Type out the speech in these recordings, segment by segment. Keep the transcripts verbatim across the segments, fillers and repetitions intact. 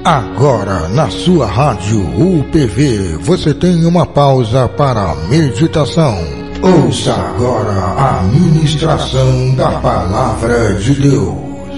Agora, na sua rádio U P V, você tem uma pausa para a meditação. Ouça agora a ministração da Palavra de Deus.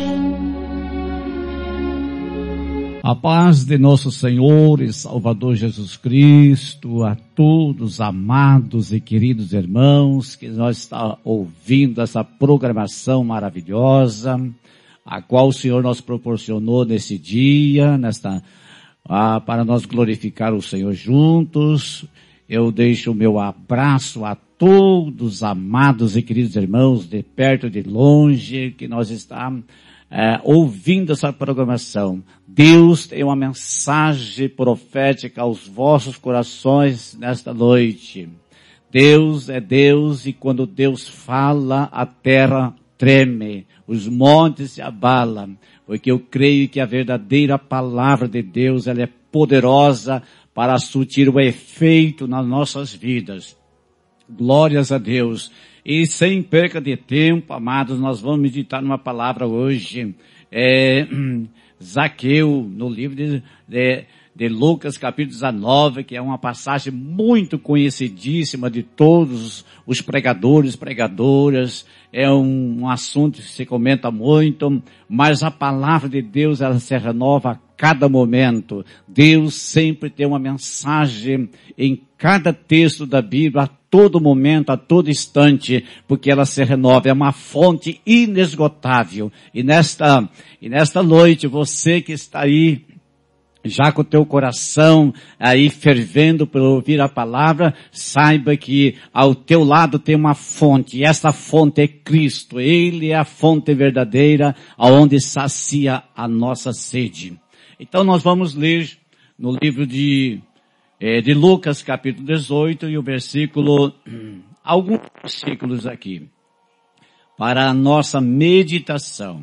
A paz de nosso Senhor e Salvador Jesus Cristo, a todos amados e queridos irmãos que nós estamos ouvindo essa programação maravilhosa, a qual o Senhor nos proporcionou nesse dia, nesta, ah, para nós glorificar o Senhor juntos. Eu deixo o meu abraço a todos amados e queridos irmãos, de perto e de longe, que nós estamos é, ouvindo essa programação. Deus tem uma mensagem profética aos vossos corações nesta noite. Deus é Deus, e quando Deus fala, a terra treme, os montes se abalam, porque eu creio que a verdadeira palavra de Deus, ela é poderosa para surtir o efeito nas nossas vidas. Glórias a Deus. E sem perca de tempo, amados, nós vamos meditar numa palavra hoje. É, Zaqueu, no livro de, de, de Lucas, capítulo dezenove, que é uma passagem muito conhecidíssima de todos os pregadores, pregadoras. É um, um assunto que se comenta muito, mas a palavra de Deus, ela se renova a cada momento. Deus sempre tem uma mensagem em cada texto da Bíblia, a todo momento, a todo instante, porque ela se renova, é uma fonte inesgotável. E nesta, e nesta noite, você que está aí, já com o teu coração aí fervendo por ouvir a palavra, saiba que ao teu lado tem uma fonte, e essa fonte é Cristo. Ele é a fonte verdadeira, aonde sacia a nossa sede. Então nós vamos ler no livro de, eh, de Lucas, capítulo dezoito, e o versículo, alguns versículos aqui, para a nossa meditação.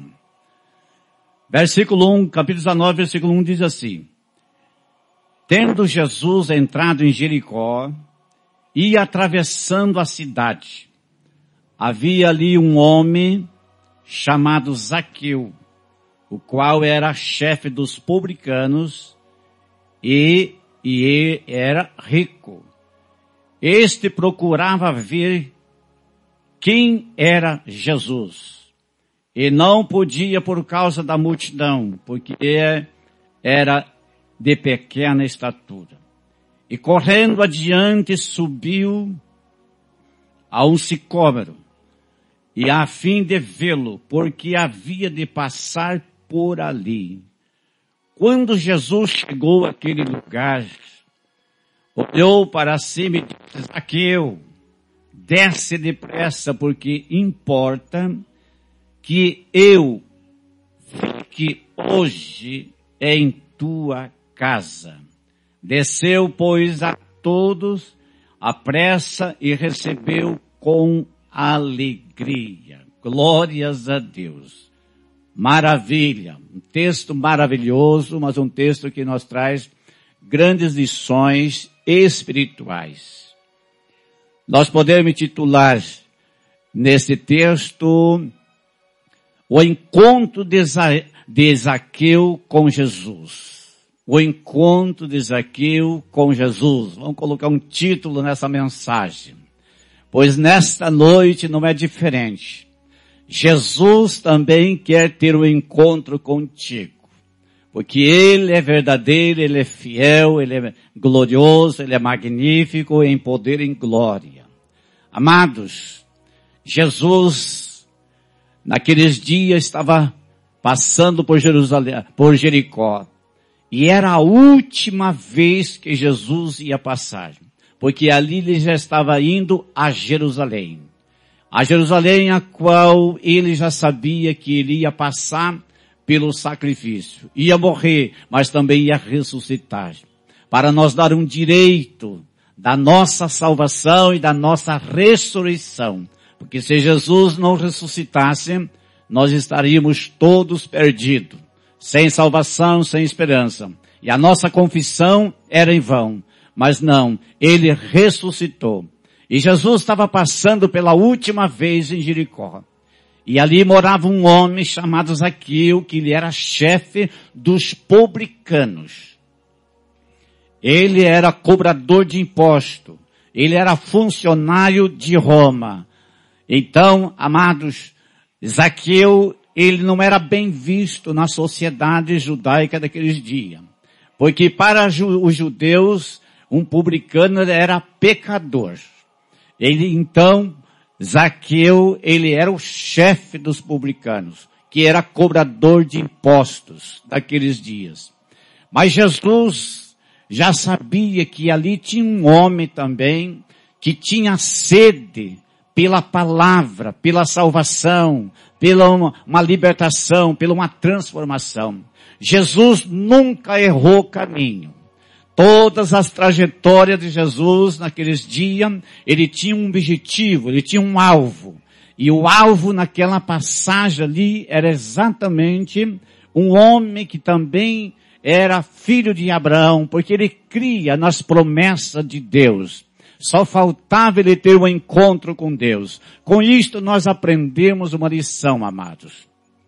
Versículo um, capítulo dezenove, versículo um diz assim: Tendo Jesus entrado em Jericó, ia atravessando a cidade. Havia ali um homem chamado Zaqueu, o qual era chefe dos publicanos e, e era rico. Este procurava ver quem era Jesus. E não podia por causa da multidão, porque era de pequena estatura. E correndo adiante subiu a um sicômoro, e a fim de vê-lo, porque havia de passar por ali. Quando Jesus chegou àquele lugar, olhou para cima e disse: Zaqueu, desce depressa, porque importa que eu fique hoje em tua casa. Desceu, pois, a todos à pressa e recebeu com alegria. Glórias a Deus. Maravilha. Um texto maravilhoso, mas um texto que nos traz grandes lições espirituais. Nós podemos titular nesse texto o encontro de, Za- de Zaqueu com Jesus. O encontro de Zaqueu com Jesus. Vamos colocar um título nessa mensagem. Pois nesta noite não é diferente. Jesus também quer ter um encontro contigo. Porque Ele é verdadeiro, Ele é fiel, Ele é glorioso, Ele é magnífico em poder e em glória. Amados, Jesus naqueles dias estava passando por Jerusalém, por Jericó. E era a última vez que Jesus ia passar. Porque ali ele já estava indo a Jerusalém. A Jerusalém a qual ele já sabia que ele ia passar pelo sacrifício. Ia morrer, mas também ia ressuscitar. Para nos dar um direito da nossa salvação e da nossa ressurreição. Porque se Jesus não ressuscitasse, nós estaríamos todos perdidos, sem salvação, sem esperança. E a nossa confissão era em vão. Mas não, Ele ressuscitou. E Jesus estava passando pela última vez em Jericó. E ali morava um homem chamado Zaqueu, que ele era chefe dos publicanos. Ele era cobrador de imposto. Ele era funcionário de Roma. Então, amados, Zaqueu, ele não era bem visto na sociedade judaica daqueles dias. Porque para os judeus, um publicano era pecador. Ele, então, Zaqueu, ele era o chefe dos publicanos, que era cobrador de impostos daqueles dias. Mas Jesus já sabia que ali tinha um homem também que tinha sede pela palavra, pela salvação, pela uma, uma libertação, pela uma transformação. Jesus nunca errou caminho. Todas as trajetórias de Jesus naqueles dias, ele tinha um objetivo, ele tinha um alvo. E o alvo naquela passagem ali era exatamente um homem que também era filho de Abraão, porque ele cria nas promessas de Deus. Só faltava ele ter um encontro com Deus. Com isto nós aprendemos uma lição, amados.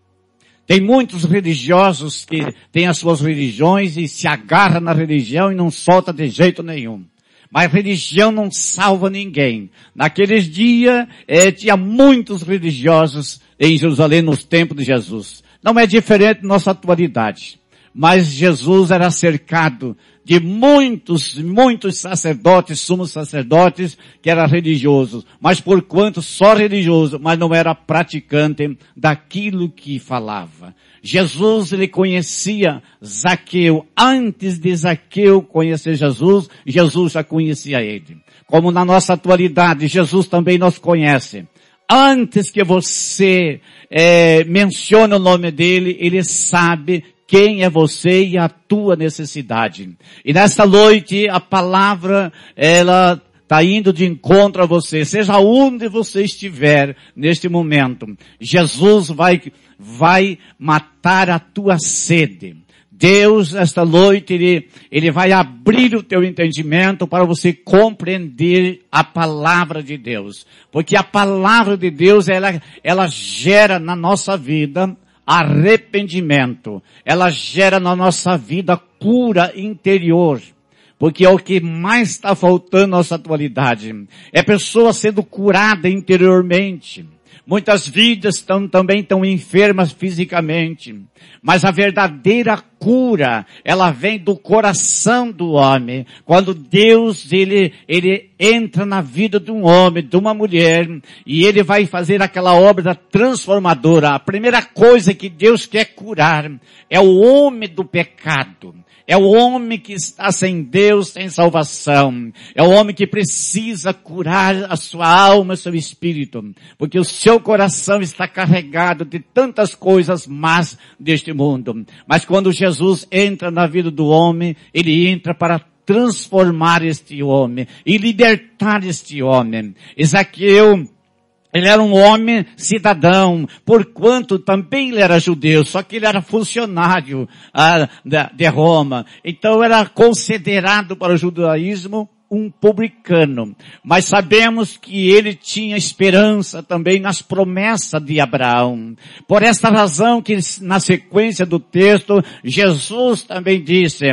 Tem muitos religiosos que têm as suas religiões e se agarram na religião e não solta de jeito nenhum. Mas religião não salva ninguém. Naqueles dias, eh, tinha muitos religiosos em Jerusalém nos tempos de Jesus. Não é diferente da nossa atualidade. Mas Jesus era cercado de muitos, muitos sacerdotes, sumos sacerdotes, que eram religiosos. Mas por quanto só religioso, mas não era praticante daquilo que falava. Jesus, ele conhecia Zaqueu. Antes de Zaqueu conhecer Jesus, Jesus já conhecia ele. Como na nossa atualidade, Jesus também nos conhece. Antes que você é, mencione o nome dele, ele sabe quem é você e a tua necessidade. E nesta noite, a palavra, ela está indo de encontro a você. Seja onde você estiver neste momento, Jesus vai, vai matar a tua sede. Deus, esta noite, ele, ele vai abrir o teu entendimento para você compreender a palavra de Deus. Porque a palavra de Deus, ela, ela gera na nossa vida arrependimento. Ela gera na nossa vida cura interior. Porque é o que mais está faltando na nossa atualidade. É pessoa sendo curada interiormente. Muitas vidas estão, também estão enfermas fisicamente. Mas a verdadeira cura, ela vem do coração do homem. Quando Deus, ele, ele entra na vida de um homem, de uma mulher, e ele vai fazer aquela obra transformadora. A primeira coisa que Deus quer curar é o homem do pecado. É o homem que está sem Deus, sem salvação. É o homem que precisa curar a sua alma, seu espírito. Porque o seu coração está carregado de tantas coisas más deste mundo. Mas quando Jesus entra na vida do homem, ele entra para transformar este homem e libertar este homem. Zaqueu, ele era um homem cidadão, porquanto também ele era judeu, só que ele era funcionário ah, de Roma. Então era considerado para o judaísmo um publicano. Mas sabemos que ele tinha esperança também nas promessas de Abraão. Por esta razão que na sequência do texto, Jesus também disse,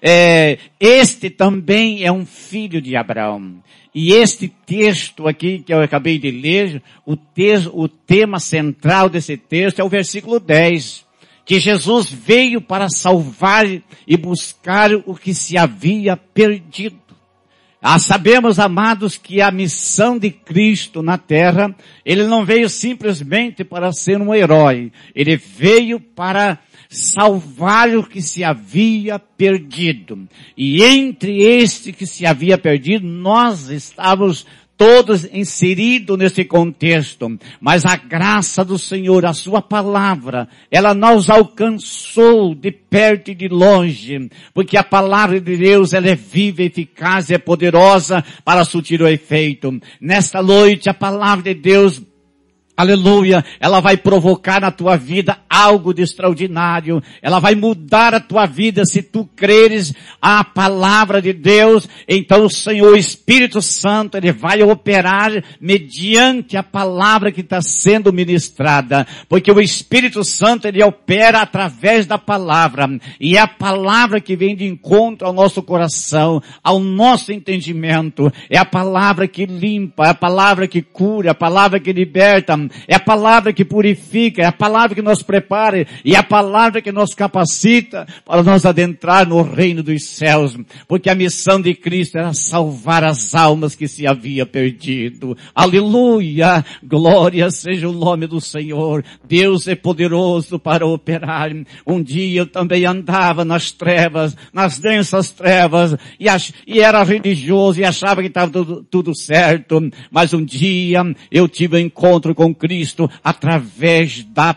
é, este também é um filho de Abraão. E este texto aqui que eu acabei de ler, o, texto, o tema central desse texto é o versículo dez. Que Jesus veio para salvar e buscar o que se havia perdido. Ah, sabemos, amados, que a missão de Cristo na terra, ele não veio simplesmente para ser um herói. Ele veio para salvar o que se havia perdido. E entre este que se havia perdido, nós estávamos todos inseridos nesse contexto. Mas a graça do Senhor, a sua palavra, ela nos alcançou de perto e de longe. Porque a palavra de Deus, ela é viva, eficaz e é poderosa para surtir o efeito. Nesta noite, a palavra de Deus, Aleluia, ela vai provocar na tua vida algo de extraordinário. Ela vai mudar a tua vida se tu creres a palavra de Deus. Então o Senhor, o Espírito Santo, Ele vai operar mediante a palavra que está sendo ministrada. Porque o Espírito Santo, Ele opera através da palavra. E é a palavra que vem de encontro ao nosso coração, ao nosso entendimento. É a palavra que limpa, é a palavra que cura, é a palavra que liberta. É a palavra que purifica, é a palavra que nos prepara, e é a palavra que nos capacita para nós adentrar no reino dos céus. Porque a missão de Cristo era salvar as almas que se havia perdido. Aleluia! Glória seja o nome do Senhor. Deus é poderoso para operar. Um dia eu também andava nas trevas, nas densas trevas, e, ach, e era religioso e achava que estava tudo, tudo certo. Mas um dia eu tive um encontro com Cristo através da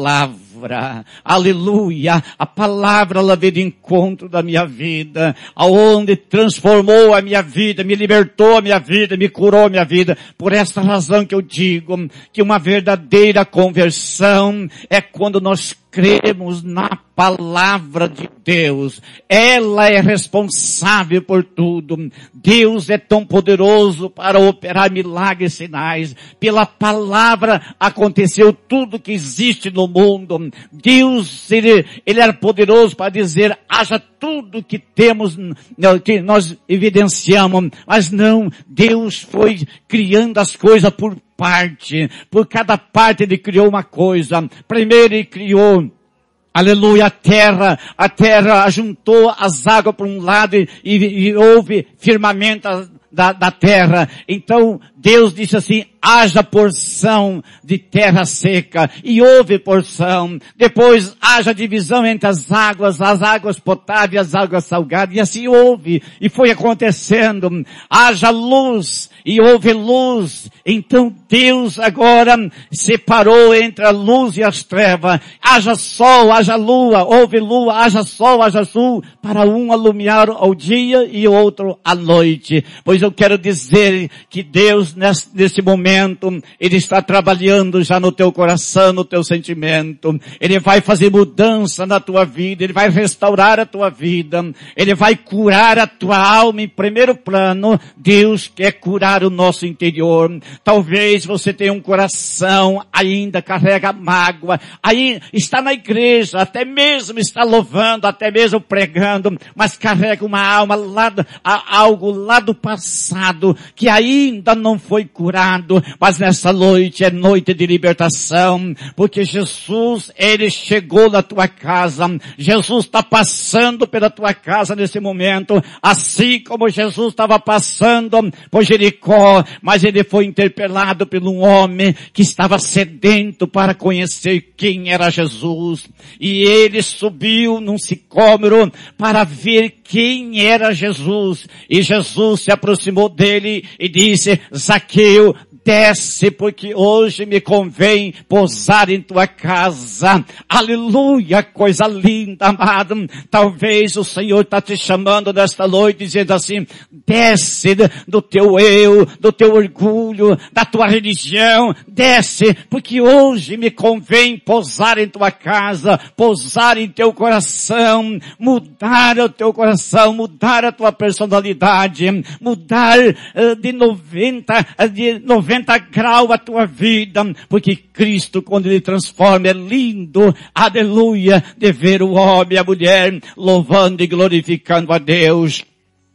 palavra. Aleluia! A palavra, ela veio de encontro da minha vida, aonde transformou a minha vida, me libertou a minha vida, me curou a minha vida. Por esta razão que eu digo que uma verdadeira conversão é quando nós cremos na palavra de Deus. Ela é responsável por tudo. Deus é tão poderoso para operar milagres e sinais. Pela palavra aconteceu tudo que existe no mundo. Deus, ele, ele era poderoso para dizer, haja tudo que temos, que nós evidenciamos. Mas não, Deus foi criando as coisas por parte. Por cada parte Ele criou uma coisa. Primeiro Ele criou, aleluia, a terra. A terra ajuntou as águas para um lado e, e, e houve firmamento da, da terra. Então Deus disse assim, haja porção de terra seca, e houve porção. Depois haja divisão entre as águas, as águas potáveis e as águas salgadas, e assim houve, e foi acontecendo. Haja luz, e houve luz. Então Deus agora separou entre a luz e as trevas. Haja sol, haja lua, houve lua, haja sol, haja sul, para um alumiar ao dia e outro à noite. Pois eu quero dizer que Deus, nesse, nesse momento, Ele está trabalhando já no teu coração, no teu sentimento. Ele vai fazer mudança na tua vida. Ele vai restaurar a tua vida. Ele vai curar a tua alma em primeiro plano. Deus quer curar o nosso interior. Talvez você tenha um coração, ainda carrega mágoa, aí está na igreja, até mesmo está louvando, até mesmo pregando, mas carrega uma alma lá, algo lá do passado, que ainda não foi curado. Mas nessa noite é noite de libertação, porque Jesus, Ele chegou na tua casa. Jesus está passando pela tua casa nesse momento, assim como Jesus estava passando por Jericó, mas Ele foi interpelado por um homem que estava sedento para conhecer quem era Jesus. E Ele subiu num sicômoro para ver quem era Jesus. E Jesus se aproximou dele e disse, Zaqueu, desce, porque hoje me convém pousar em tua casa. Aleluia, coisa linda, amado. Talvez o Senhor está te chamando nesta noite, dizendo assim, desce do teu eu, do teu orgulho, da tua religião, desce, porque hoje me convém pousar em tua casa, pousar em teu coração, mudar o teu coração, mudar a tua personalidade, mudar uh, de noventa, uh, de noventa graus a tua vida, porque Cristo, quando Ele transforma, é lindo, aleluia, de ver o homem e a mulher louvando e glorificando a Deus.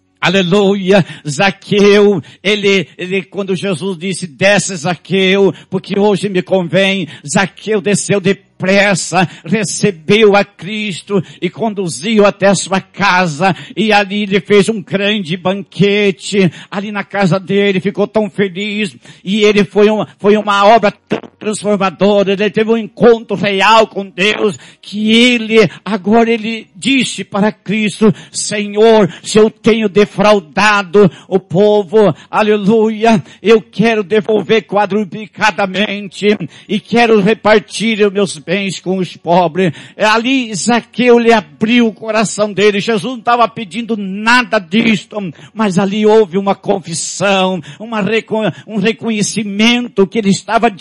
Aleluia, Zaqueu, ele, ele, quando Jesus disse, desce Zaqueu, porque hoje me convém, Zaqueu desceu depressa, recebeu a Cristo e conduziu até a sua casa, e ali ele fez um grande banquete, ali na casa dele, ficou tão feliz, e ele foi uma, foi uma obra tão transformadora, ele teve um encontro real com Deus, que ele, agora ele disse para Cristo, Senhor, se eu tenho defraudado o povo, aleluia, eu quero devolver quadruplicadamente, e quero repartir os meus bens com os pobres. Ali Zaqueu lhe abriu o coração dele. Jesus não estava pedindo nada disto, mas ali houve uma confissão, uma, um reconhecimento que ele estava diante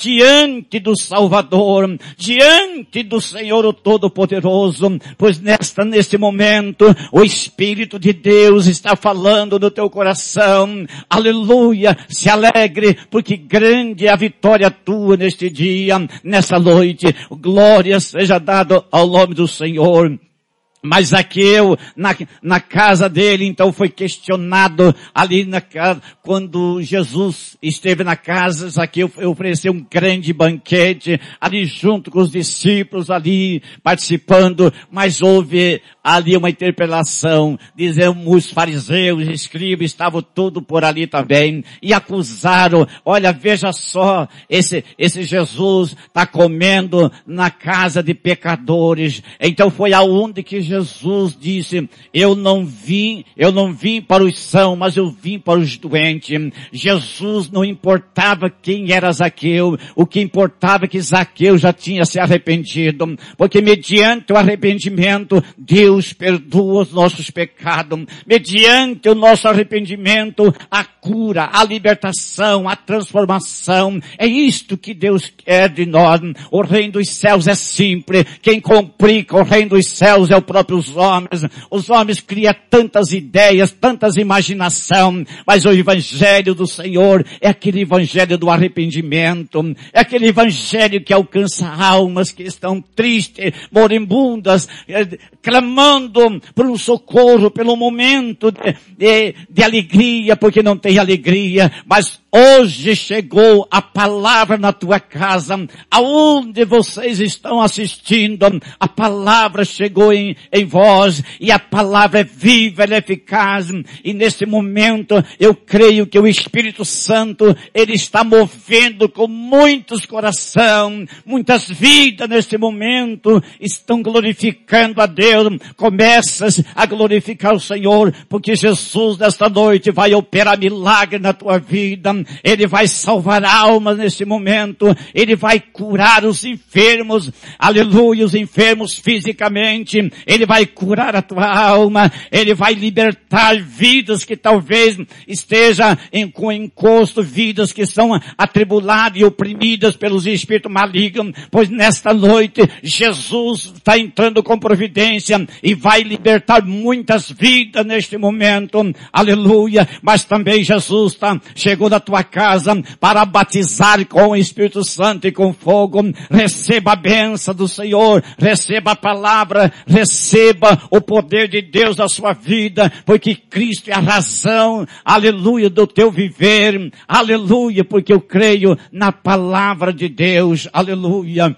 diante do Salvador, diante do Senhor o Todo-Poderoso, pois nesta, neste momento, o Espírito de Deus está falando no teu coração. Aleluia, se alegre, porque grande é a vitória tua neste dia, nessa noite. Glória seja dada ao nome do Senhor. Mas Zaqueu, na, na casa dele, então foi questionado ali na casa, quando Jesus esteve na casa, Zaqueu ofereceu um grande banquete, ali junto com os discípulos, ali participando, mas houve ali uma interpelação, dizendo os fariseus, escribas, estavam tudo por ali também, e acusaram, olha, veja só, esse, esse Jesus está comendo na casa de pecadores. Então foi aonde que Jesus disse, eu não vim, eu não vim para os sãos, mas eu vim para os doentes. Jesus não importava quem era Zaqueu, o que importava é que Zaqueu já tinha se arrependido, porque mediante o arrependimento, Deus perdoa os nossos pecados. Mediante o nosso arrependimento, a cura, a libertação, a transformação. É isto que Deus quer de nós. O reino dos céus é simples. Quem complica o reino dos céus é o próprio os homens. Os homens criam tantas ideias, tantas imaginações, mas o evangelho do Senhor é aquele evangelho do arrependimento, é aquele evangelho que alcança almas que estão tristes, moribundas, eh, clamando por um socorro, pelo momento de, de, de alegria, porque não tem alegria, mas hoje chegou a palavra na tua casa, aonde vocês estão assistindo, a palavra chegou em, em vós, e a palavra é viva, ela é eficaz, e nesse momento eu creio que o Espírito Santo, ele está movendo com muitos corações, muitas vidas nesse momento, estão glorificando a Deus. Começas a glorificar o Senhor, porque Jesus nesta noite vai operar milagre na tua vida, Ele vai salvar almas nesse momento, Ele vai curar os enfermos, aleluia, os enfermos fisicamente, Ele vai curar a tua alma, Ele vai libertar vidas que talvez estejam em, com encosto, vidas que são atribuladas e oprimidas pelos espíritos malignos, pois nesta noite Jesus está entrando com providência e vai libertar muitas vidas neste momento, aleluia, mas também Jesus tá, chegou na tua casa para batizar com o Espírito Santo e com fogo. Receba a bênção do Senhor, receba a palavra, receba o poder de Deus na sua vida, porque Cristo é a razão, aleluia, do teu viver, aleluia, porque eu creio na palavra de Deus, aleluia.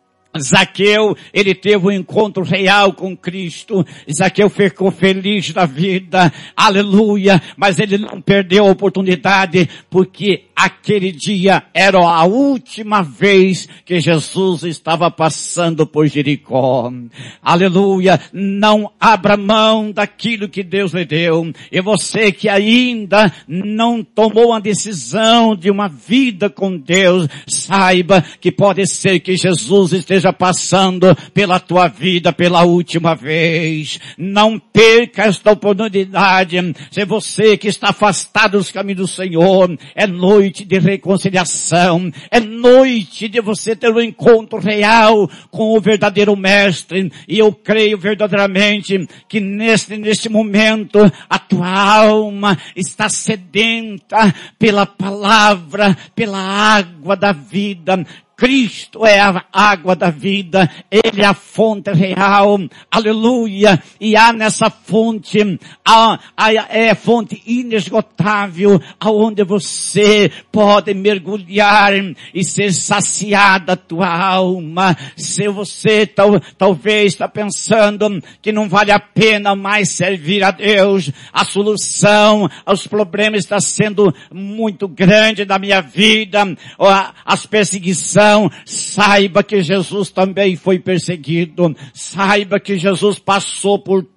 Zaqueu, ele teve um encontro real com Cristo. Zaqueu ficou feliz da vida, aleluia, mas ele não perdeu a oportunidade, porque aquele dia era a última vez que Jesus estava passando por Jericó. Aleluia, não abra mão daquilo que Deus lhe deu. E você que ainda não tomou a decisão de uma vida com Deus, saiba que pode ser que Jesus esteja passando pela tua vida pela última vez. Não perca esta oportunidade. Se você que está afastado dos caminhos do Senhor, é noite de reconciliação, é noite de você ter um encontro real com o verdadeiro Mestre, e eu creio verdadeiramente que neste, neste momento a tua alma está sedenta pela palavra, pela água da vida. Cristo é a água da vida, Ele é a fonte real, aleluia, e há nessa fonte, há, há, é fonte inesgotável, aonde você pode mergulhar e ser saciada a tua alma. Se você tal, talvez está pensando que não vale a pena mais servir a Deus, a solução aos problemas está sendo muito grande na minha vida, as perseguições, saiba que Jesus também foi perseguido. Saiba que Jesus passou por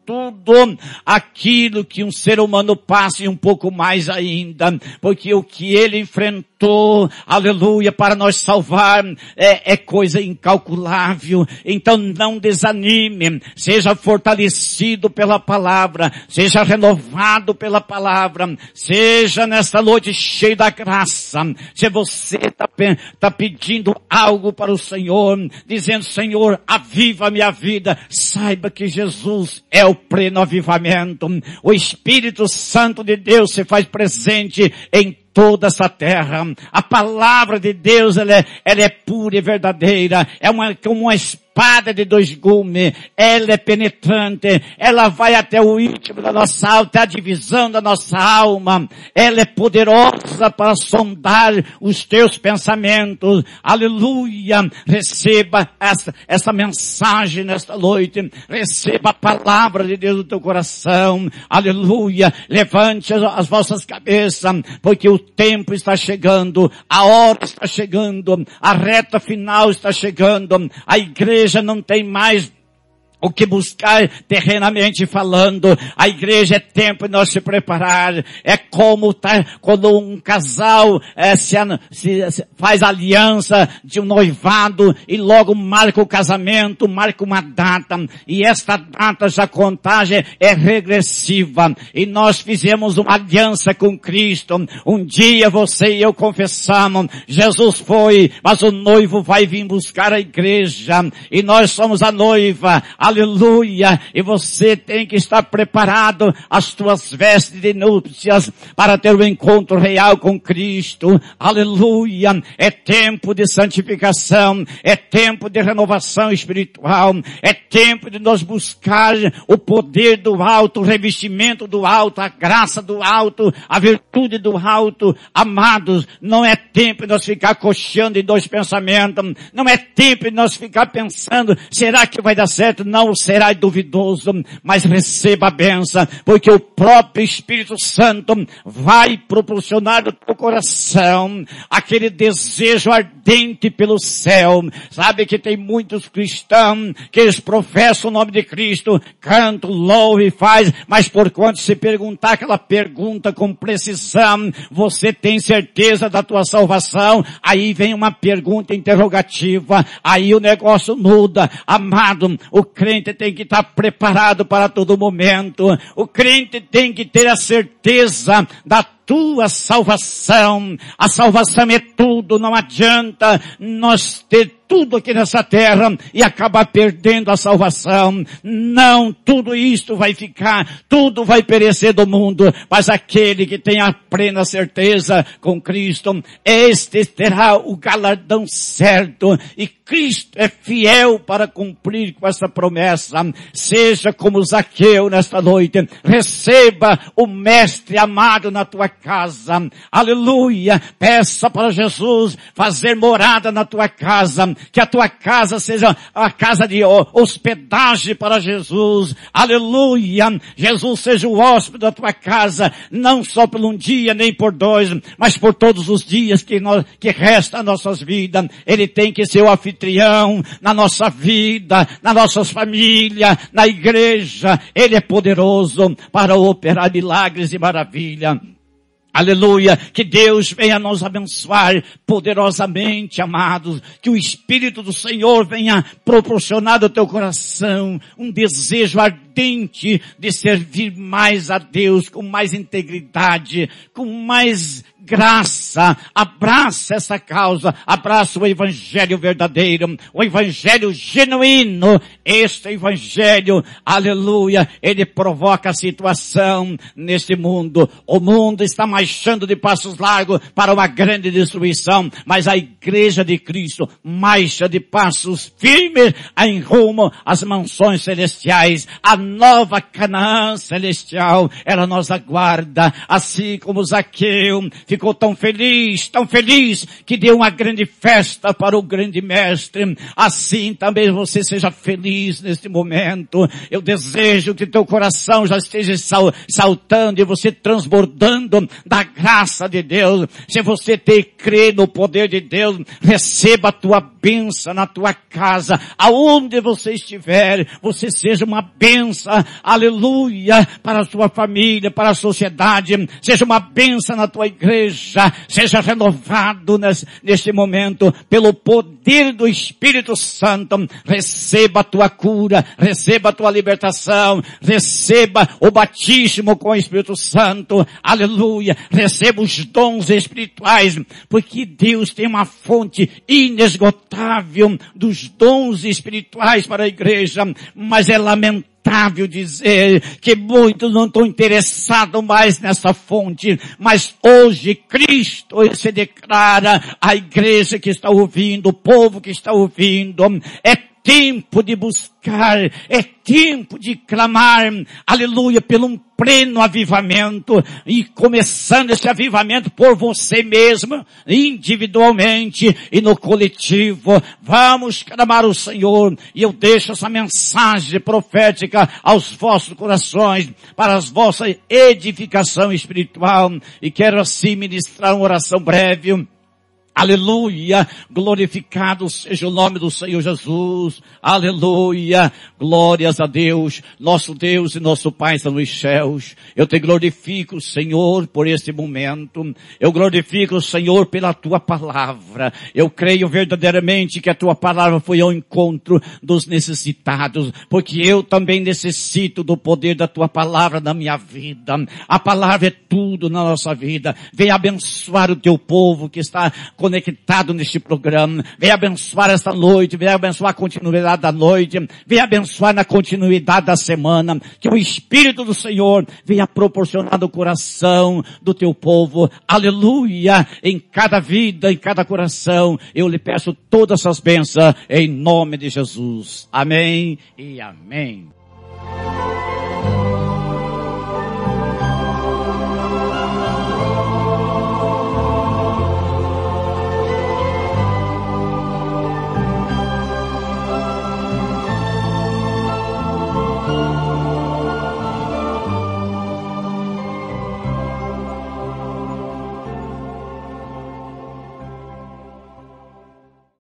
tudo aquilo que um ser humano passa e um pouco mais ainda, porque o que ele enfrentou, aleluia, para nos salvar é, é coisa incalculável. Então não desanime, seja fortalecido pela palavra, seja renovado pela palavra, seja nesta noite cheio da graça. Se você está tá pedindo algo para o Senhor, dizendo, Senhor, aviva a minha vida, saiba que Jesus é o pleno avivamento. O Espírito Santo de Deus se faz presente em toda essa terra. A palavra de Deus, ela é, ela é pura e verdadeira. É uma, como uma espada de dois gumes. Ela é penetrante. Ela vai até o íntimo da nossa alma, até a divisão da nossa alma. Ela é poderosa para sondar os teus pensamentos. Aleluia. Receba essa, essa mensagem nesta noite. Receba a palavra de Deus no teu coração. Aleluia. Levante as, as vossas cabeças, porque o tempo está chegando, a hora está chegando, a reta final está chegando, a igreja não tem mais o que buscar terrenamente falando. A igreja é tempo de nós se preparar. É como tá, quando um casal é, se, se, se faz aliança de um noivado e logo marca o casamento, marca uma data. E esta data já contagem é regressiva. E nós fizemos uma aliança com Cristo. Um dia você e eu confessamos, Jesus foi, mas o noivo vai vir buscar a igreja. E nós somos a noiva. Aleluia! E você tem que estar preparado as tuas vestes de núpcias para ter um encontro real com Cristo. Aleluia! É tempo de santificação, é tempo de renovação espiritual, é tempo de nós buscar o poder do alto, o revestimento do alto, a graça do alto, a virtude do alto. Amados, não é tempo de nós ficar cocheando em dois pensamentos, não é tempo de nós ficar pensando, será que vai dar certo? Não será duvidoso, mas receba a bênção, porque o próprio Espírito Santo vai proporcionar no teu coração aquele desejo ardente pelo céu. Sabe que tem muitos cristãos que eles professam o nome de Cristo, cantam, louvam e faz, mas por quanto se perguntar aquela pergunta com precisão, você tem certeza da tua salvação? Aí vem uma pergunta interrogativa, aí o negócio muda. Amado, o crente tem que estar preparado para todo momento. O crente tem que ter a certeza da tua salvação. A salvação é tudo. Não adianta nós ter tudo aqui nessa terra e acabar perdendo a salvação. Não, tudo isto vai ficar, tudo vai perecer do mundo, mas aquele que tem a plena certeza com Cristo, este terá o galardão certo, e Cristo é fiel para cumprir com essa promessa. Seja como Zaqueu nesta noite, receba o Mestre amado na tua casa. Aleluia! Peça para Jesus fazer morada na tua casa, que a tua casa seja a casa de hospedagem para Jesus. Aleluia! Jesus seja o hóspede da tua casa, não só por um dia, nem por dois, mas por todos os dias que, nós, que resta as nossas vidas. Ele tem que ser o anfitrião na nossa vida, nas nossas famílias, na igreja. Ele é poderoso para operar milagres e maravilha. Aleluia, que Deus venha nos abençoar poderosamente, amados, que o Espírito do Senhor venha proporcionar ao teu coração um desejo ardente de servir mais a Deus, com mais integridade, com mais graça. Abraça essa causa, abraça o Evangelho verdadeiro, o Evangelho genuíno. Este Evangelho, aleluia, ele provoca a situação neste mundo. O mundo está marchando de passos largos para uma grande destruição, mas a Igreja de Cristo marcha de passos firmes em rumo às mansões celestiais. A nova Canaã celestial, ela nos aguarda, assim como Zaqueu ficou tão feliz, tão feliz, que deu uma grande festa para o grande mestre. Assim também você seja feliz neste momento. Eu desejo que teu coração já esteja sal, saltando e você transbordando da graça de Deus. Se você ter crer no poder de Deus, receba a tua bênção na tua casa. Aonde você estiver, você seja uma bênção bênção, aleluia, para a sua família, para a sociedade, seja uma bênção na tua igreja, seja renovado nesse, neste momento, pelo poder do Espírito Santo, receba a tua cura, receba a tua libertação, receba o batismo com o Espírito Santo, aleluia, receba os dons espirituais, porque Deus tem uma fonte inesgotável dos dons espirituais para a igreja, mas é lamentável dizer que muitos não estão interessados mais nessa fonte, mas hoje Cristo se declara à igreja que está ouvindo, o povo que está ouvindo, é tempo de buscar, é tempo de clamar, aleluia, pelo um pleno avivamento, e começando esse avivamento por você mesmo, individualmente e no coletivo. Vamos clamar o Senhor, e eu deixo essa mensagem profética aos vossos corações, para a vossa edificação espiritual, e quero assim ministrar uma oração breve. Aleluia, glorificado seja o nome do Senhor Jesus, aleluia, glórias a Deus, nosso Deus e nosso Pai está nos céus. Eu te glorifico, Senhor, por esse momento, eu glorifico o Senhor pela tua palavra, eu creio verdadeiramente que a tua palavra foi ao encontro dos necessitados, porque eu também necessito do poder da tua palavra na minha vida. A palavra é tudo na nossa vida. Vem abençoar o teu povo que está conectado neste programa, vem abençoar esta noite, vem abençoar a continuidade da noite, vem abençoar na continuidade da semana, que o Espírito do Senhor venha proporcionar no coração do teu povo, aleluia, em cada vida, em cada coração, eu lhe peço todas essas bênçãos, em nome de Jesus, amém e amém.